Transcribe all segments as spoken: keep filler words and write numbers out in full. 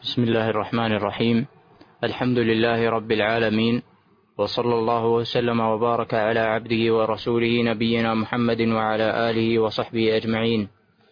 بسم الله الرحمن الرحيم. الحمد لله رب العالمين، وصلى الله وسلم وبارك على عبده ورسوله نبينا محمد وعلى آله وصحبه أجمعين.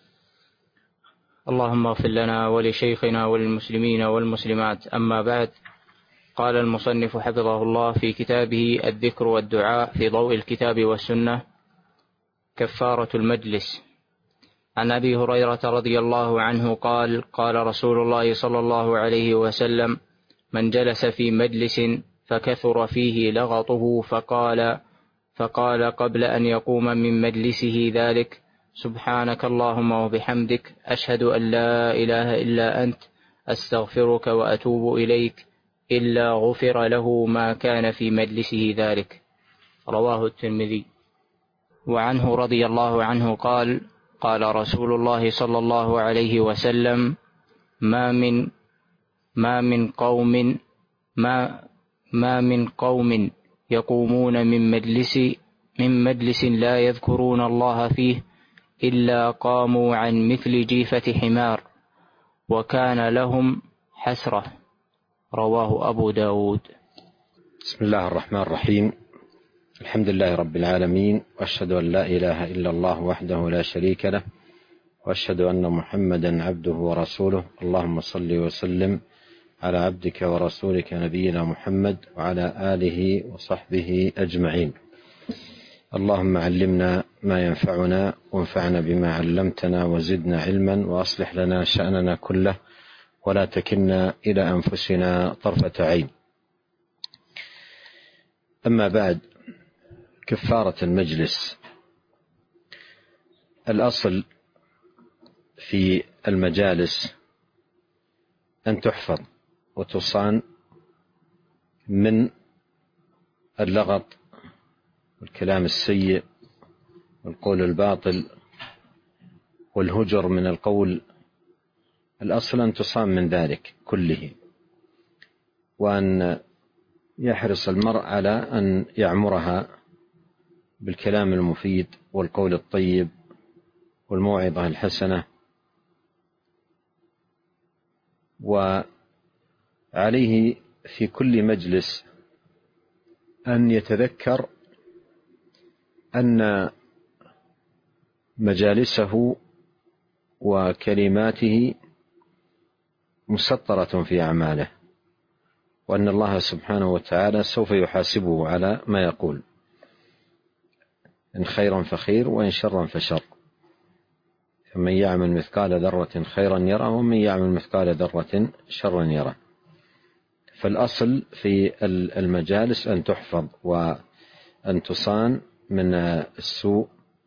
اللهم اغفر لنا ولشيخنا وللمسلمين والمسلمات. أما بعد، قال المصنف حفظه الله في كتابه الذكر والدعاء في ضوء الكتاب والسنة: كفارة المجلس. عن أبي هريرة رضي الله عنه قال: قال رسول الله صلى الله عليه وسلم: من جلس في مجلس فكثر فيه لغطه فقال فقال قبل أن يقوم من مجلسه ذلك: سبحانك اللهم وبحمدك، أشهد أن لا إله إلا أنت، أستغفرك وأتوب إليك، إلا غفر له ما كان في مجلسه ذلك. رواه الترمذي. وعنه رضي الله عنه قال: قال رسول الله صلى الله عليه وسلم: ما من ما من قوم ما ما من قوم يقومون من مجلس من مجلس لا يذكرون الله فيه إلا قاموا عن مثل جيفة حمار، وكان لهم حسرة. رواه أبو داود. بسم الله الرحمن الرحيم. الحمد لله رب العالمين، وأشهد أن لا إله إلا الله وحده لا شريك له، وأشهد أن محمدا عبده ورسوله. اللهم صل وسلم على عبدك ورسولك نبينا محمد وعلى آله وصحبه أجمعين. اللهم علمنا ما ينفعنا، وانفعنا بما علمتنا، وزدنا علما، وأصلح لنا شأننا كله، ولا تكلنا إلى أنفسنا طرفة عين. أما بعد، كفارة المجلس. الأصل في المجالس أن تحفظ وتصان من اللغط والكلام السيء والقول الباطل والهجر من القول. الأصل أن تصان من ذلك كله، وأن يحرص المرء على أن يعمرها بالكلام المفيد والقول الطيب والموعظة الحسنة. وعليه في كل مجلس أن يتذكر أن مجالسه وكلماته مسطرة في أعماله، وأن الله سبحانه وتعالى سوف يحاسبه على ما يقول، إن خيرا فخير وإن شرا فشر. فمن يعمل مثقال ذرة خيرا يره، ومن يعمل مثقال ذرة شرا يره. فالأصل في المجالس أن تحفظ وأن تصان من السوء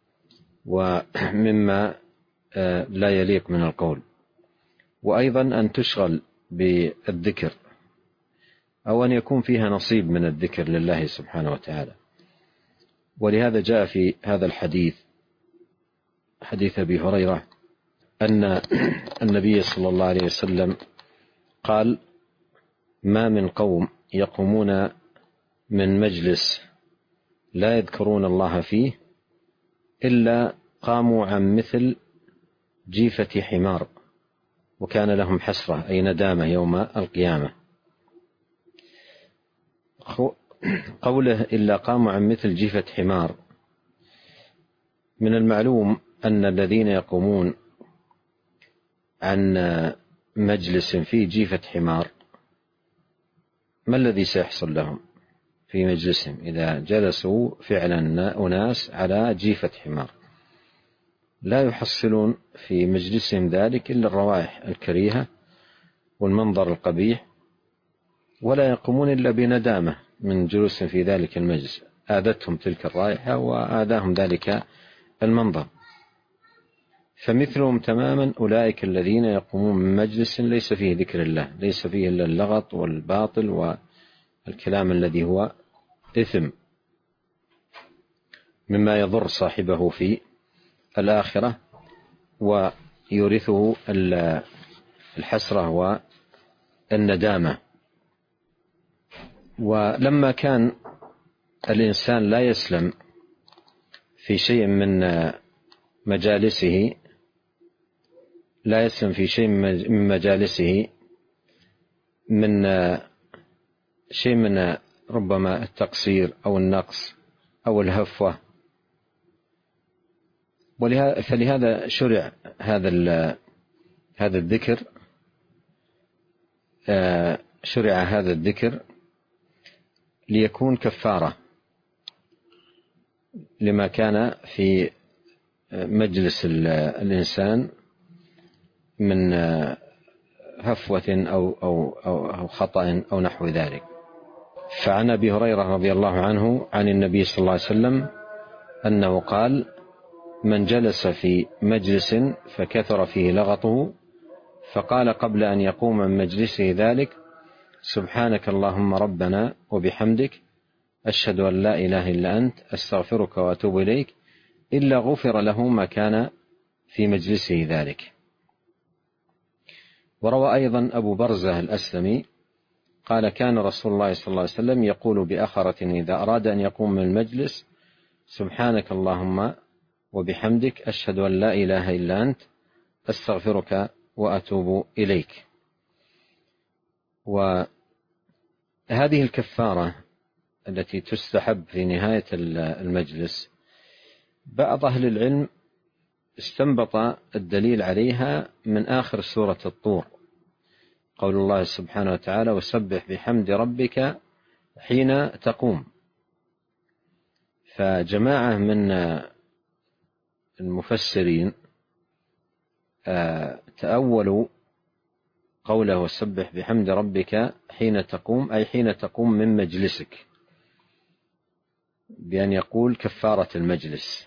ومما لا يليق من القول، وأيضا أن تشغل بالذكر، أو أن يكون فيها نصيب من الذكر لله سبحانه وتعالى. ولهذا جاء في هذا الحديث، حديث أبي هريرة، أن النبي صلى الله عليه وسلم قال: ما من قوم يقومون من مجلس لا يذكرون الله فيه إلا قاموا عن مثل جيفة حمار، وكان لهم حسرة، أي ندامة يوم القيامة. قوله إلا قاموا عن مثل جيفة حمار، من المعلوم أن الذين يقومون عن مجلس فيه جيفة حمار، ما الذي سيحصل لهم في مجلسهم إذا جلسوا فعلا أناس على جيفة حمار؟ لا يحصلون في مجلسهم ذلك إلا الروائح الكريهة والمنظر القبيح، ولا يقومون إلا بندامة من جلوس في ذلك المجلس، آذتهم تلك الرائحة وآذاهم ذلك المنظر. فمثلهم تماما أولئك الذين يقومون من مجلس ليس فيه ذكر الله، ليس فيه إلا اللغط والباطل والكلام الذي هو إثم مما يضر صاحبه في الآخرة ويورثه الحسرة والندامة. ولما كان الإنسان لا يسلم في شيء من مجالسه لا يسلم في شيء من مجالسه من شيء من ربما التقصير أو النقص أو الهفوة، فلهذا شرع هذا هذا الذكر شرع هذا الذكر ليكون كفارة لما كان في مجلس الإنسان من هفوة أو, أو, أو خطأ أو نحو ذلك. فعن أبي هريرة رضي الله عنه عن النبي صلى الله عليه وسلم أنه قال: من جلس في مجلس فكثر فيه لغطه فقال قبل أن يقوم من مجلسه ذلك: سبحانك اللهم ربنا وبحمدك أشهد أن لا إله إلا أنت أستغفرك وأتوب إليك، إلا غفر له ما كان في مجلسه ذلك. وروى أيضا أبو برزة الأسلمي قال: كان رسول الله صلى الله عليه وسلم يقول بأخرة إذا أراد أن يقوم من المجلس: سبحانك اللهم وبحمدك أشهد أن لا إله إلا أنت أستغفرك وأتوب إليك. وهذه الكفارة التي تستحب في نهاية المجلس بعض أهل العلم استنبط الدليل عليها من آخر سورة الطور، قول الله سبحانه وتعالى: وسبح بحمد ربك حين تقوم. فجماعة من المفسرين تأولوا قوله وسبح بحمد ربك حين تقوم أي حين تقوم من مجلسك، بأن يقول كفارة المجلس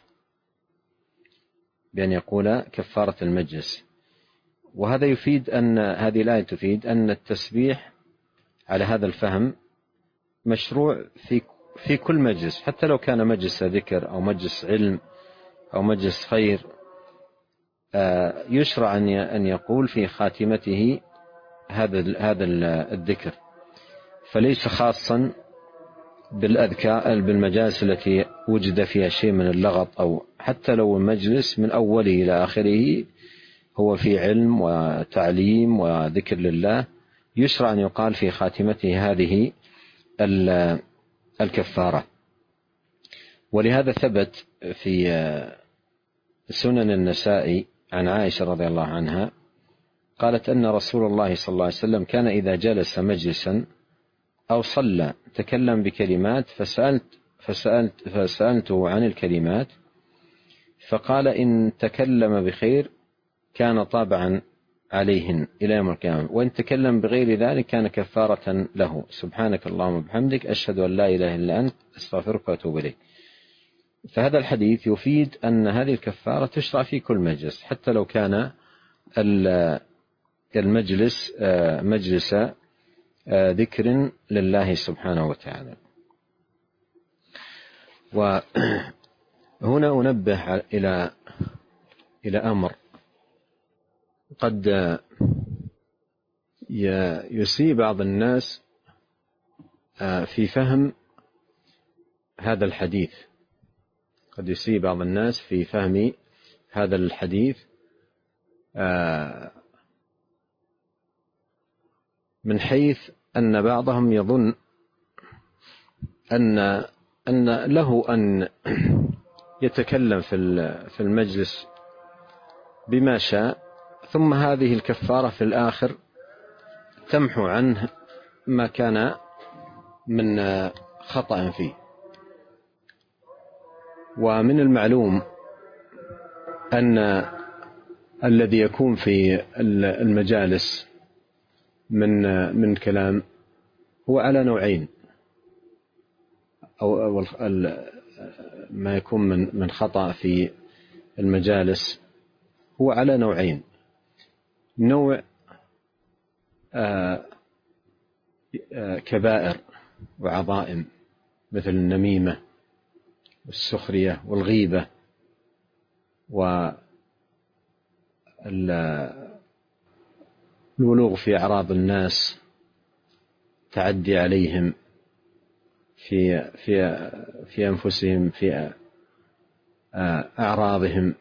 بأن يقول كفارة المجلس. وهذا يفيد أن هذه الآية تفيد أن التسبيح على هذا الفهم مشروع في في كل مجلس، حتى لو كان مجلس ذكر أو مجلس علم أو مجلس خير، يشرع أن يقول في خاتمته هذا هذا الذكر، فليس خاصا بالأذكار بالمجالس التي وجد فيها شيء من اللغط، أو حتى لو المجلس من أوله إلى آخره هو في علم وتعليم وذكر لله، يشرع أن يقال في خاتمته هذه الكفارة. ولهذا ثبت في سنن النسائي عن عائشة رضي الله عنها قالت أن رسول الله صلى الله عليه وسلم كان إذا جلس مجلسا أو صلى تكلم بكلمات فسألت فسألت فسألته عن الكلمات فقال: إن تكلم بخير كان طابعا عليهن إلى يوم القيامة، وإن تكلم بغير ذلك كان كفارة له. سبحانك اللهم وبحمدك أشهد أن لا إله إلا أنت أستغفرك وأتوب إليك. فهذا الحديث يفيد أن هذه الكفارة تشرع في كل مجلس، حتى لو كان المجلس مجلس ذكر لله سبحانه وتعالى. وهنا أنبه إلى إلى أمر قد يسيء بعض الناس في فهم هذا الحديث قد يسيء بعض الناس في فهم هذا الحديث من حيث أن بعضهم يظن أن أن له أن يتكلم في المجلس بما شاء، ثم هذه الكفارة في الآخر تمحو عنه ما كان من خطأ فيه. ومن المعلوم أن الذي يكون في المجالس من من كلام هو على نوعين، أو ما يكون من من خطأ في المجالس هو على نوعين: نوع كبائر وعظائم مثل النميمة والسخرية والغيبة والولوغ في أعراض الناس، تعدي عليهم في في في أنفسهم، في أعراضهم.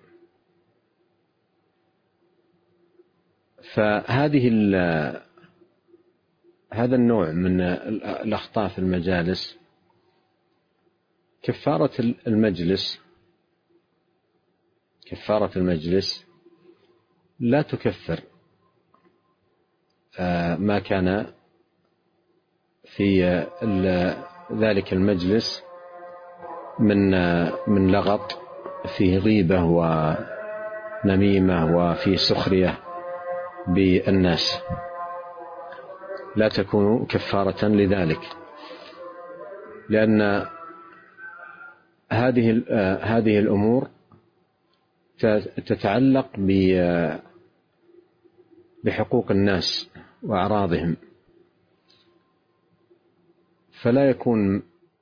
فهذه هذا النوع من الأخطاء في المجالس كفارة المجلس كفارة المجلس لا تكفر ما كان في ذلك المجلس من من لغط فيه غيبة ونميمة وفي سخرية بالناس، لا تكون كفارة لذلك، لأن هذه هذه الأمور تتعلق بحقوق الناس وأعراضهم، فلا يكون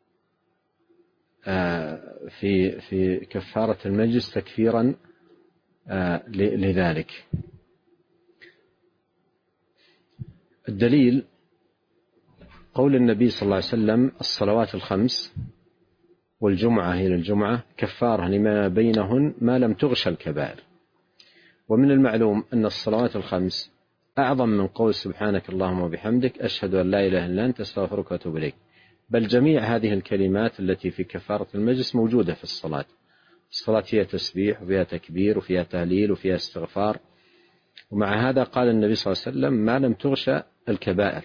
في في كفارة المجلس تكفيرا لذلك. الدليل قول النبي صلى الله عليه وسلم: الصلوات الخمس والجمعة إلى الجمعة كفارة لما بينهن ما لم تغش الكبائر. ومن المعلوم أن الصلوات الخمس أعظم من قول سبحانك اللهم وبحمدك أشهد أن لا إله إلا أنت أستغفرك وأتوب إليك، بل جميع هذه الكلمات التي في كفارة المجلس موجودة في الصلاة. الصلاة فيها تسبيح وفيها تكبير وفيها تهليل وفيها استغفار، ومع هذا قال النبي صلى الله عليه وسلم: ما لم تغش الكبائر.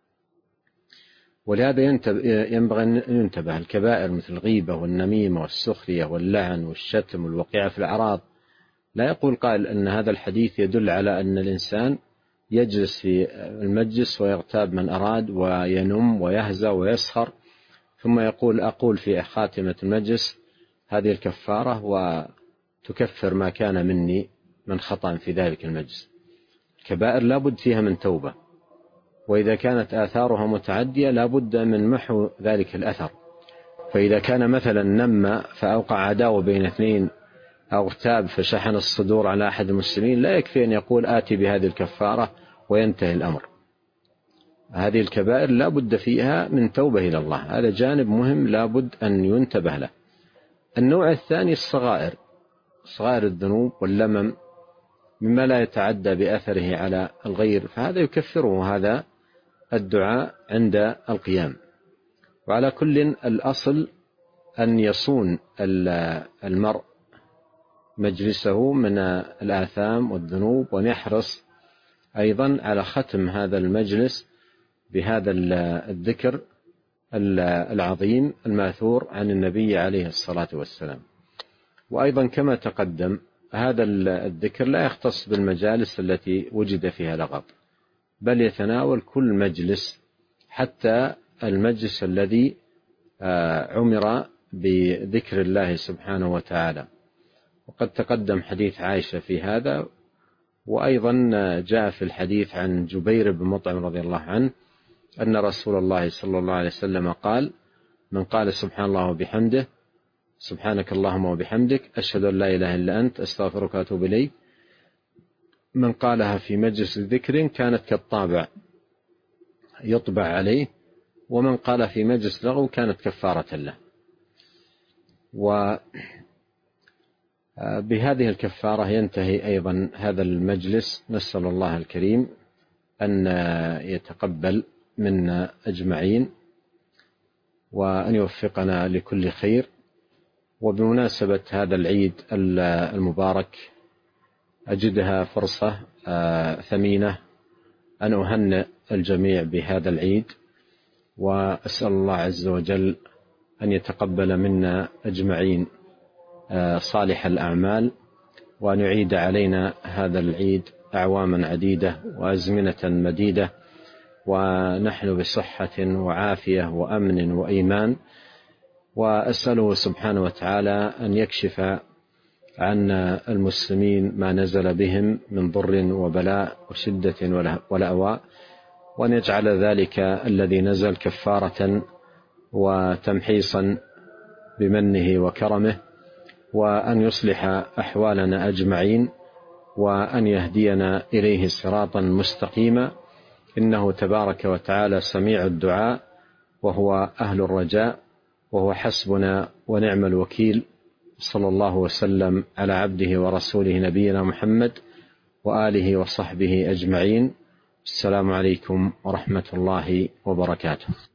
ولهذا ينبغي أن ينتبه. الكبائر مثل الغيبة والنميمة والسخرية واللعن والشتم والوقيعة في الأعراض، لا يقول قائل أن هذا الحديث يدل على أن الإنسان يجلس في المجلس ويغتاب من أراد وينم ويهزأ ويسخر، ثم يقول أقول في خاتمة المجلس هذه الكفارة وتكفر ما كان مني من خطأ في ذلك المجلس. الكبائر لا بد فيها من توبة، وإذا كانت آثارها متعدية لا بد من محو ذلك الأثر. فإذا كان مثلا نم فأوقع عداوة بين اثنين أو اغتاب فشحن الصدور على أحد المسلمين، لا يكفي أن يقول آتي بهذه الكفارة وينتهي الأمر. هذه الكبائر لا بد فيها من توبة إلى الله، هذا جانب مهم لا بد أن ينتبه له. النوع الثاني الصغائر، صغائر الذنوب واللمم مما لا يتعدى بأثره على الغير، فهذا يكفره هذا الدعاء عند القيام. وعلى كل الأصل أن يصون المرء مجلسه من الآثام والذنوب، وأن يحرص أيضا على ختم هذا المجلس بهذا الذكر العظيم الماثور عن النبي عليه الصلاة والسلام. وأيضا كما تقدم هذا الذكر لا يختص بالمجالس التي وجد فيها لغط، بل يتناول كل مجلس، حتى المجلس الذي عمر بذكر الله سبحانه وتعالى. وقد تقدم حديث عائشة في هذا، وأيضا جاء في الحديث عن جبير بن مطعم رضي الله عنه أن رسول الله صلى الله عليه وسلم قال: من قال سبحان الله وبحمده سبحانك اللهم وبحمدك أشهد أن لا إله إلا أنت أستغفرك وأتوب إليك، من قالها في مجلس ذكر كانت كالطابع يطبع عليه، ومن قال في مجلس لغو كانت كفارة له. وبهذه الكفارة ينتهي أيضا هذا المجلس. نسأل الله الكريم أن يتقبل منا أجمعين وأن يوفقنا لكل خير. وبمناسبة هذا العيد المبارك أجدها فرصة ثمينة أن أهنئ الجميع بهذا العيد، وأسأل الله عز وجل أن يتقبل منا أجمعين صالح الأعمال، وأن يعيد علينا هذا العيد أعواما عديدة وأزمنة مديدة، ونحن بصحة وعافية وأمن وإيمان. وأسأله سبحانه وتعالى أن يكشف عنا المسلمين ما نزل بهم من ضر وبلاء وشدة ولأواء، وأن يجعل ذلك الذي نزل كفارة وتمحيصا بمنه وكرمه، وأن يصلح أحوالنا أجمعين، وأن يهدينا إليه صراطا مستقيما، إنه تبارك وتعالى سميع الدعاء وهو أهل الرجاء، وهو حسبنا ونعم الوكيل. صلى الله وسلم على عبده ورسوله نبينا محمد وآله وصحبه أجمعين. السلام عليكم ورحمة الله وبركاته.